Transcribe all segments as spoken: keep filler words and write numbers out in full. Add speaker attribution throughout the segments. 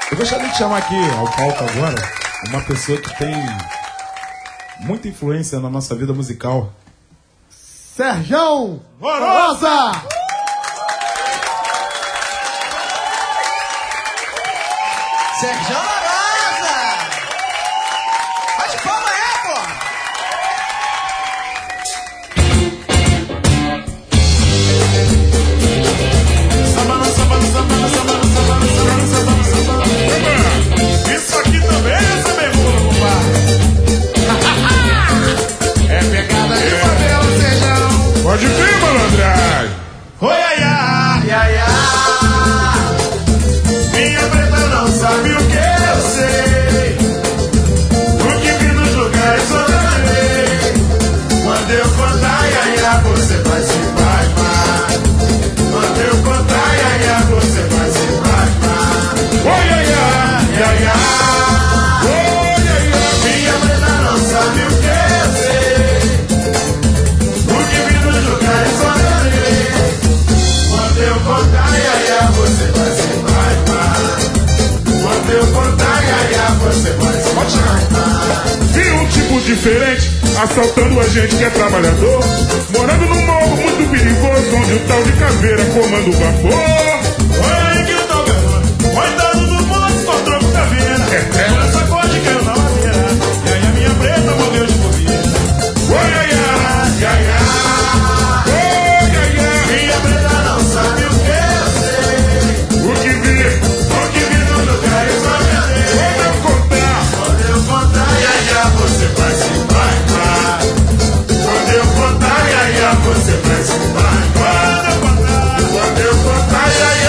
Speaker 1: Eu gostaria de chamar aqui ao palco agora uma pessoa que tem muita influência na nossa vida musical.
Speaker 2: Serjão Rosa!
Speaker 3: Serjão Rosa! Bate palma aí, pô!
Speaker 4: Sabana, sabana, sabana, sabana, sabana, sabana, sabana, sabana. Isso aqui também é sabemuro, compadre. É pegada de favela, Serjão. Pode vir, malandragem. Oi, ai, ai, ai, ai. Minha preta não sabe o que eu sei. O que vi nos lugares onde eu andei. Quando eu contar, ai, ai, ai, você vai se pasmar. Quando eu contar, ai, ai, ai, você vai se pasmar. Oi, ai, ai, ai, ai. Oi, ai, ai. Minha preta não sabe o que eu sei. O que vi nos lugares onde eu andei. Quando eu contar, ai, ai, ai, você vai se pasmar. Quando eu contar, ai, ai, ai, você vai se pasmar. Vi um tipo diferente assaltando a gente que é trabalhador, morando num morro muito perigoso, onde o tal de caveira comanda o vapor. Olha aí que eu tô vendo, coitado do moço, com troco caveira. Olha essa corte caiu na ladeira, e aí a minha preta morreu de bobeira. Oi, ai, ai, ai, ai. Oi, ai, ai. Minha preta não sabe o que eu sei. O que vi, o que vi no lugar eu só me andei. Quando eu contar, quando eu contar, ai, ai, ai, você vai se pasmar. Quando eu contar, ai, ai, ai, você vai se pasmar. Quando eu contar, quando eu contar, ai, ai,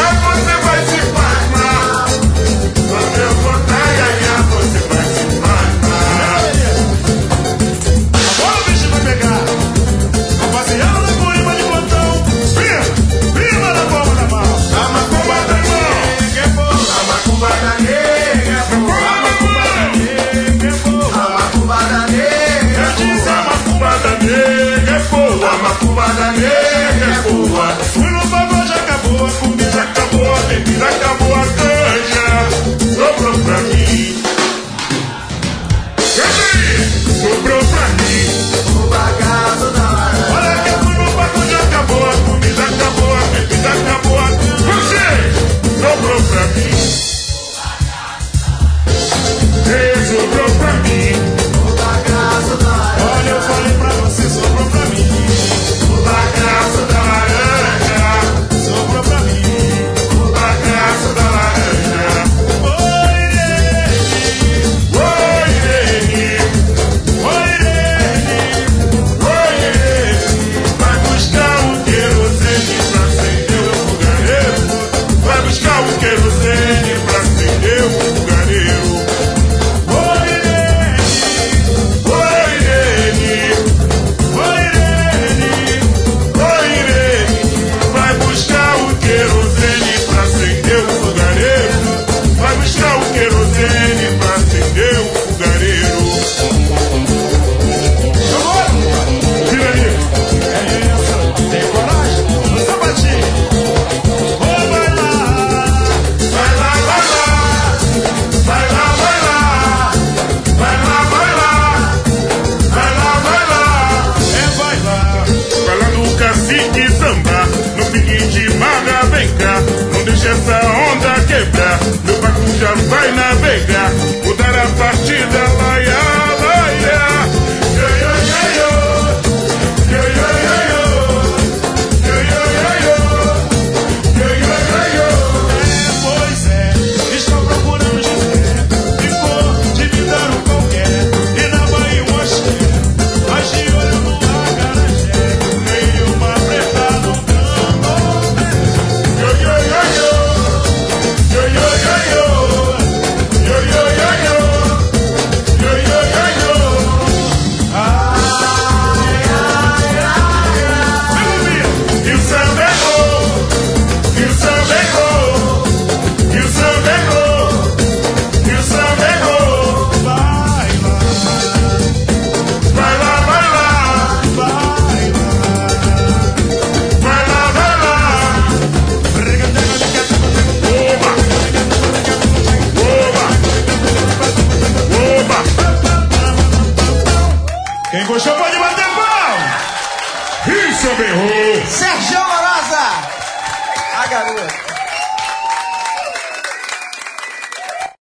Speaker 4: Quem gostou pode bater palma. Isso, berrou.
Speaker 3: Sergião Lorosa. A garota.